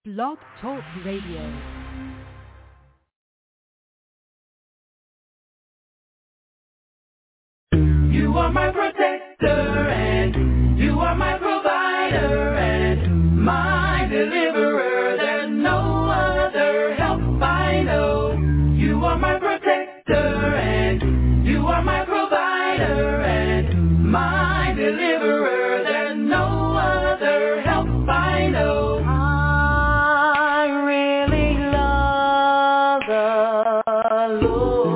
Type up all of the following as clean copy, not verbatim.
Blog Talk Radio. You are my protector and you are my provider and my deliverer. There's no other help I know. You are my protector and you are my provider and my deliverer. There's no other help I know. I really love the Lord.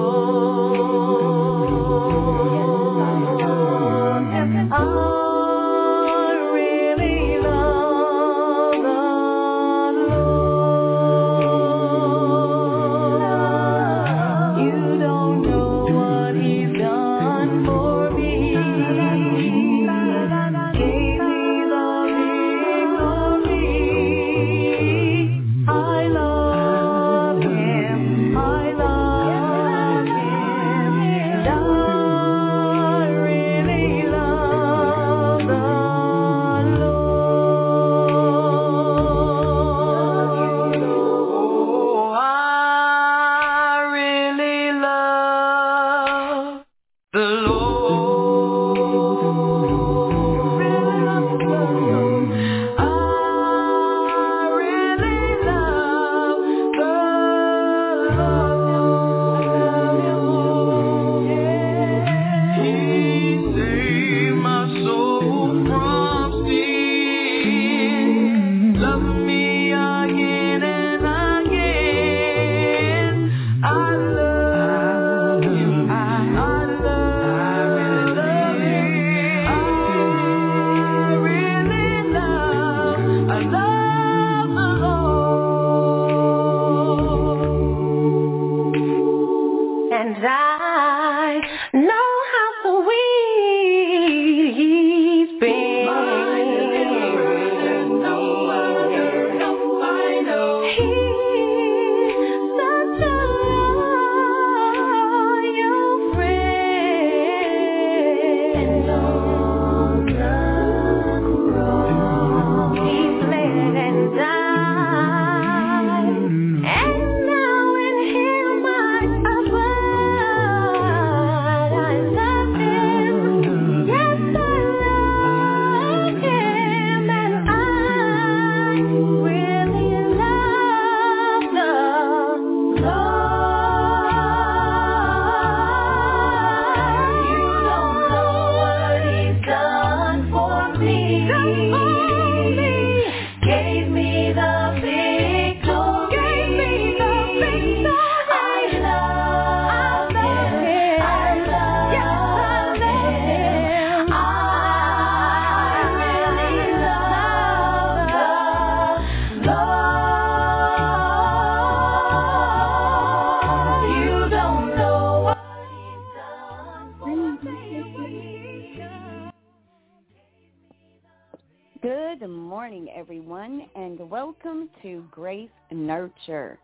Good morning, everyone, and welcome to Grace Nurture.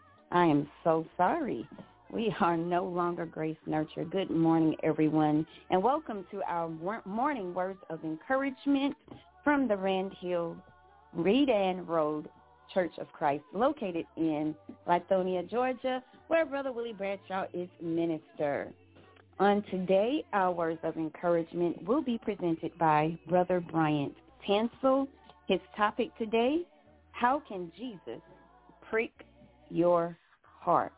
I am so sorry. We are no longer Grace Nurture. Good morning, everyone, and welcome to our morning words of encouragement from the Rand Hill Redan Road Church of Christ, located in Lithonia, Georgia, where Brother Willie Bradshaw is minister. On today, our words of encouragement will be presented by Brother Bryant Tansel. His topic today: how can Jesus prick your heart?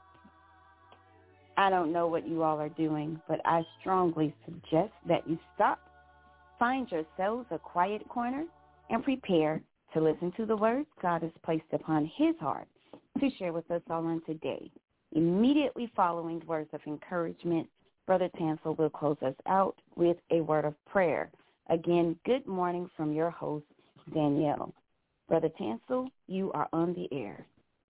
I don't know what you all are doing, but I strongly suggest that you stop, find yourselves a quiet corner, and prepare to listen to the words God has placed upon his heart to share with us all on today. Immediately following words of encouragement, Brother Tansel will close us out with a word of prayer. Again, good morning from your host, Danielle. Brother Tansel, you are on the air.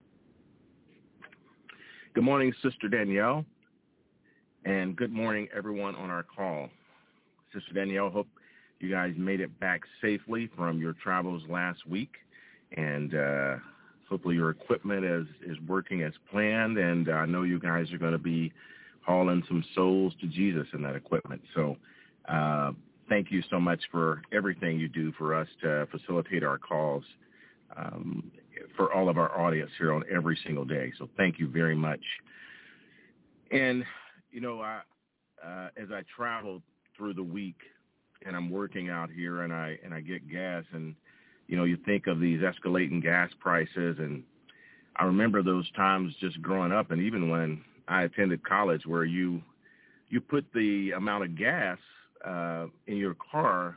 Good morning, Sister Danielle, and good morning, everyone on our call. Sister Danielle, hope you guys made it back safely from your travels last week, and hopefully your equipment is working as planned, and I know you guys are going to be hauling some souls to Jesus in that equipment. So thank you so much for everything you do for us to facilitate our calls. for all of our audience here on every single day. So thank you very much. And, you know, as I travel through the week and I'm working out here and I get gas, and, you know, you think of these escalating gas prices, and I remember those times just growing up, and even when I attended college, where you put the amount of gas in your car,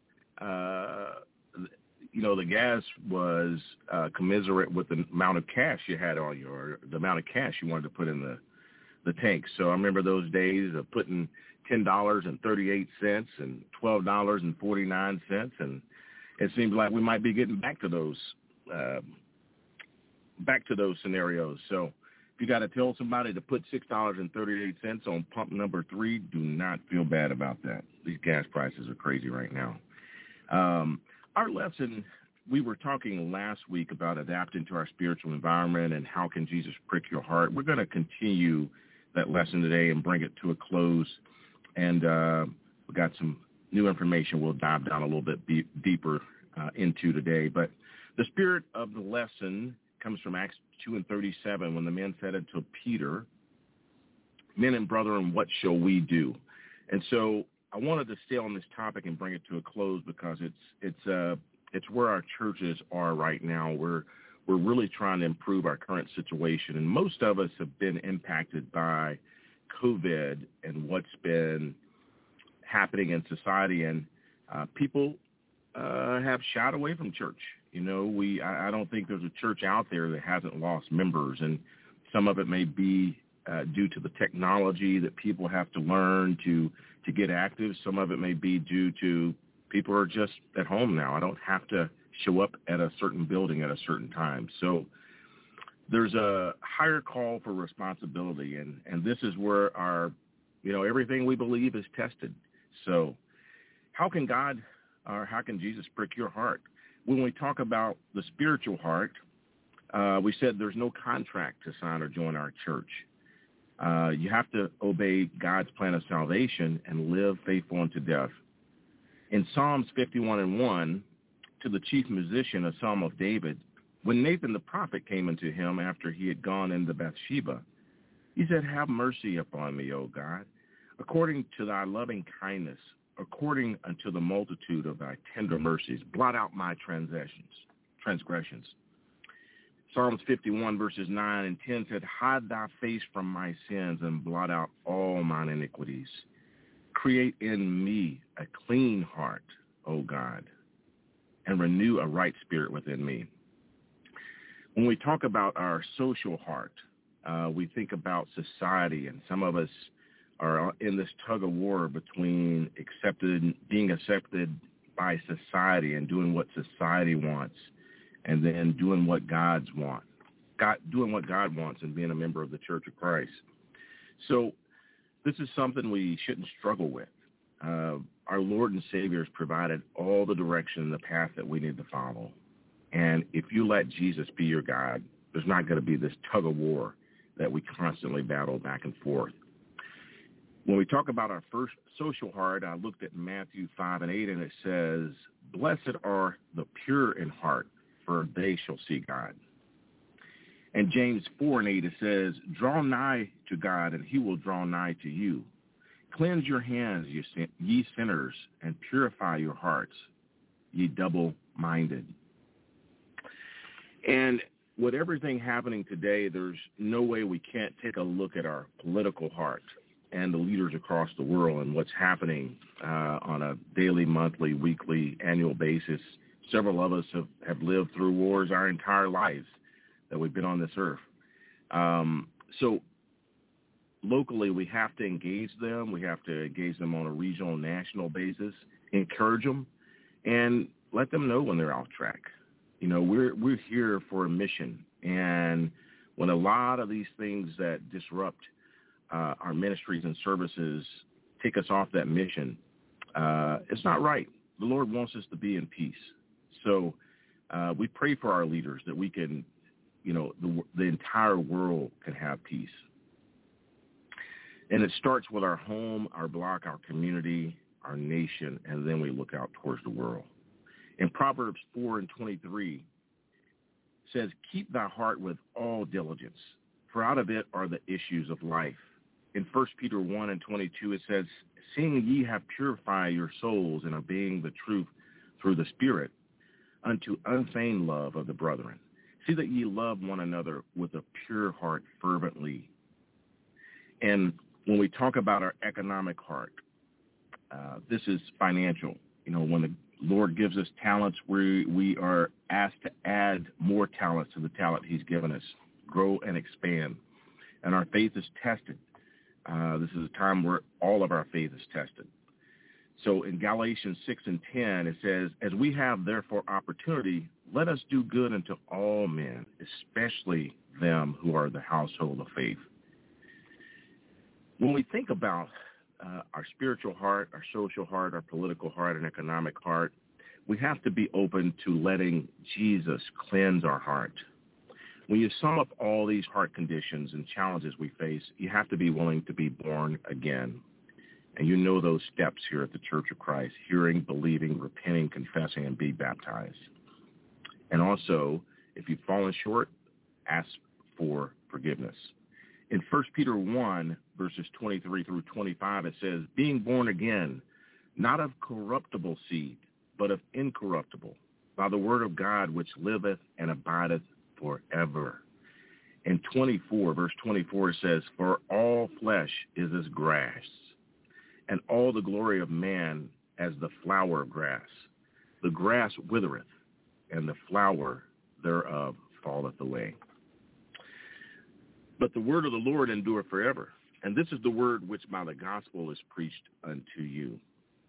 you know, the gas was commensurate with the amount of cash you had on you, or the amount of cash you wanted to put in the tank. So I remember those days of putting $10.38 and $12.49, and it seems like we might be getting back to those scenarios. So if you got to tell somebody to put $6.38 on pump number 3, do not feel bad about that. These gas prices are crazy right now. Our lesson, we were talking last week about adapting to our spiritual environment and how can Jesus prick your heart. We're going to continue that lesson today and bring it to a close. And we got some new information we'll dive down a little bit deeper into today. But the spirit of the lesson comes from Acts 2:37, when the men said unto Peter, "Men and brethren, what shall we do?" And so I wanted to stay on this topic and bring it to a close because it's where our churches are right now. We're really trying to improve our current situation, and most of us have been impacted by COVID and what's been happening in society, and people have shied away from church. You know, I don't think there's a church out there that hasn't lost members, and some of it may be due to the technology that people have to learn to get active. Some of it may be due to people are just at home now. I don't have to show up at a certain building at a certain time. So there's a higher call for responsibility, and this is where our, you know, everything we believe is tested. So how can God, or how can Jesus prick your heart? When we talk about the spiritual heart, we said there's no contract to sign or join our church. You have to obey God's plan of salvation and live faithful unto death. In Psalms 51:1, to the chief musician, a psalm of David, when Nathan the prophet came unto him after he had gone into Bathsheba, he said, "Have mercy upon me, O God, according to thy loving kindness, according unto the multitude of thy tender mercies, blot out my transgressions." Psalms 51 verses 9 and 10 said, "Hide thy face from my sins and blot out all mine iniquities. Create in me a clean heart, O God, and renew a right spirit within me." When we talk about our social heart, we think about society, and some of us are in this tug of war between being accepted by society and doing what society wants, and then doing what God wants and being a member of the Church of Christ. So this is something we shouldn't struggle with. Our Lord and Savior has provided all the direction and the path that we need to follow. And if you let Jesus be your guide, there's not going to be this tug of war that we constantly battle back and forth. When we talk about our first social heart, I looked at Matthew 5:8, and it says, "Blessed are the pure in heart, for they shall see God." And James 4:8, it says, "Draw nigh to God, and he will draw nigh to you. Cleanse your hands, ye sinners, and purify your hearts, ye double-minded." And with everything happening today, there's no way we can't take a look at our political heart and the leaders across the world and what's happening on a daily, monthly, weekly, annual basis. Several of us have lived through wars our entire lives that we've been on this earth. So locally, we have to engage them. We have to engage them on a regional and national basis, encourage them, and let them know when they're off track. You know, we're here for a mission, and when a lot of these things that disrupt our ministries and services take us off that mission, it's not right. The Lord wants us to be in peace. So we pray for our leaders that we can, you know, the entire world can have peace. And it starts with our home, our block, our community, our nation, and then we look out towards the world. In Proverbs 4:23, says, keep thy heart with all diligence, for out of it are the issues of life. In 1 Peter 1:22, it says, seeing ye have purified your souls in obeying the truth through the Spirit, unto unfeigned love of the brethren. See that ye love one another with a pure heart fervently. And when we talk about our economic heart, this is financial. You know, when the Lord gives us talents, we are asked to add more talents to the talent he's given us, grow and expand. And our faith is tested. This is a time where all of our faith is tested. So in Galatians 6:10, it says, as we have therefore opportunity, let us do good unto all men, especially them who are the household of faith. When we think about our spiritual heart, our social heart, our political heart, and economic heart, we have to be open to letting Jesus cleanse our heart. When you sum up all these heart conditions and challenges we face, you have to be willing to be born again. And you know those steps here at the Church of Christ: hearing, believing, repenting, confessing, and be baptized. And also, if you've fallen short, ask for forgiveness. In 1 Peter 1, verses 23 through 25, it says, being born again, not of corruptible seed, but of incorruptible, by the word of God which liveth and abideth forever. In 24, verse 24, it says, for all flesh is as grass, and all the glory of man as the flower of grass. The grass withereth, and the flower thereof falleth away. But the word of the Lord endureth forever. And this is the word which by the gospel is preached unto you.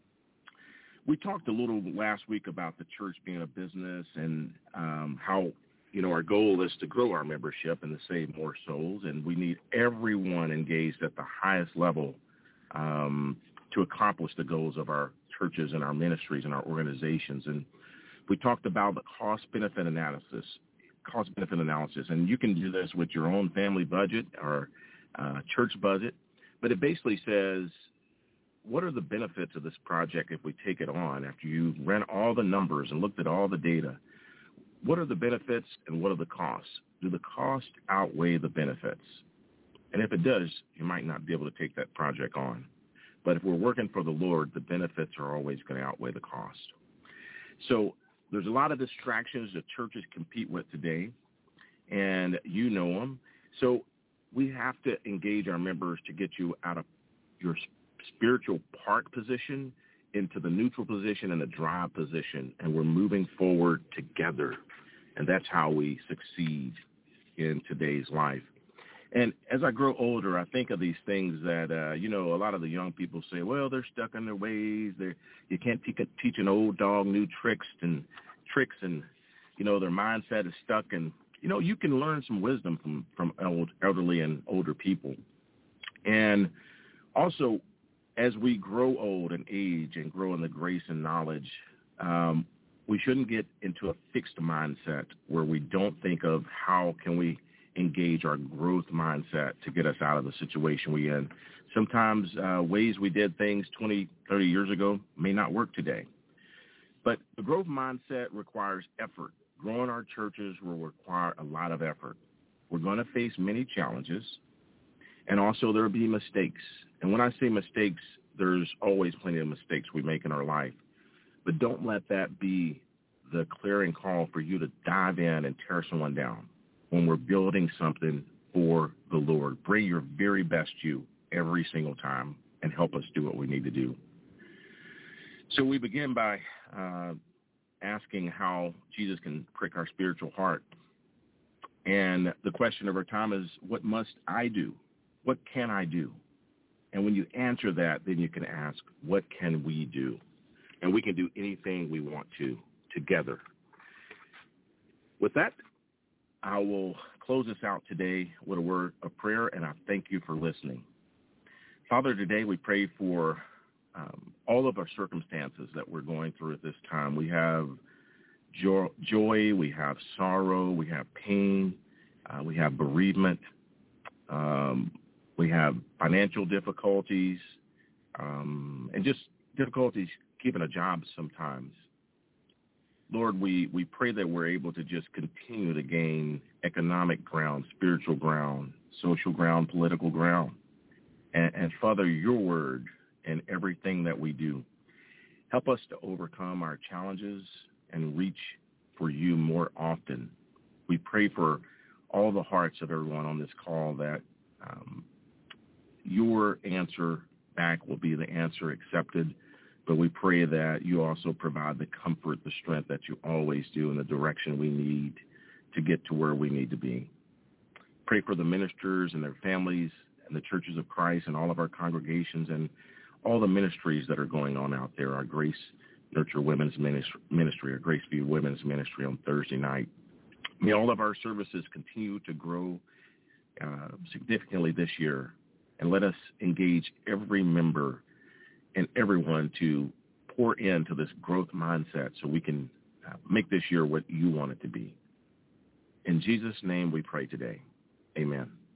We talked a little last week about the church being a business and how, you know, our goal is to grow our membership and to save more souls. And we need everyone engaged at the highest level to accomplish the goals of our churches and our ministries and our organizations. And we talked about the cost-benefit analysis, and you can do this with your own family budget or church budget, but it basically says, what are the benefits of this project if we take it on? After you ran all the numbers and looked at all the data, what are the benefits and what are the costs? Do the costs outweigh the benefits? And if it does, you might not be able to take that project on. But if we're working for the Lord, the benefits are always going to outweigh the cost. So there's a lot of distractions that churches compete with today, and you know them. So we have to engage our members to get you out of your spiritual park position into the neutral position and the drive position, and we're moving forward together. And that's how we succeed in today's life. And as I grow older, I think of these things that, you know, a lot of the young people say, well, they're stuck in their ways. You can't teach an old dog new tricks and, you know, their mindset is stuck. And, you know, you can learn some wisdom from elderly and older people. And also, as we grow old and age and grow in the grace and knowledge, we shouldn't get into a fixed mindset where we don't think of how can we engage our growth mindset to get us out of the situation we're in. Sometimes ways we did things 20, 30 years ago may not work today. But the growth mindset requires effort. Growing our churches will require a lot of effort. We're going to face many challenges, and also there will be mistakes. And when I say mistakes, there's always plenty of mistakes we make in our life. But don't let that be the clearing call for you to dive in and tear someone down. When we're building something for the Lord, bring your very best you every single time and help us do what we need to do. So we begin by asking how Jesus can prick our spiritual heart. And the question of our time is, what must I do? What can I do? And when you answer that, then you can ask, what can we do? And we can do anything we want to together. With that, I will close this out today with a word of prayer, and I thank you for listening. Father, today we pray for all of our circumstances that we're going through at this time. We have joy, we have sorrow, we have pain, we have bereavement, we have financial difficulties, and just difficulties keeping a job sometimes. Lord, we pray that we're able to just continue to gain economic ground, spiritual ground, social ground, political ground, and Father, your word in everything that we do. Help us to overcome our challenges and reach for you more often. We pray for all the hearts of everyone on this call that your answer back will be the answer accepted, but we pray that you also provide the comfort, the strength that you always do in the direction we need to get to where we need to be. Pray for the ministers and their families and the churches of Christ and all of our congregations and all the ministries that are going on out there, our Grace Nurture Women's Ministry, our Grace View Women's Ministry on Thursday night. May all of our services continue to grow significantly this year, and let us engage every member and everyone to pour into this growth mindset so we can make this year what you want it to be. In Jesus' name we pray today. Amen.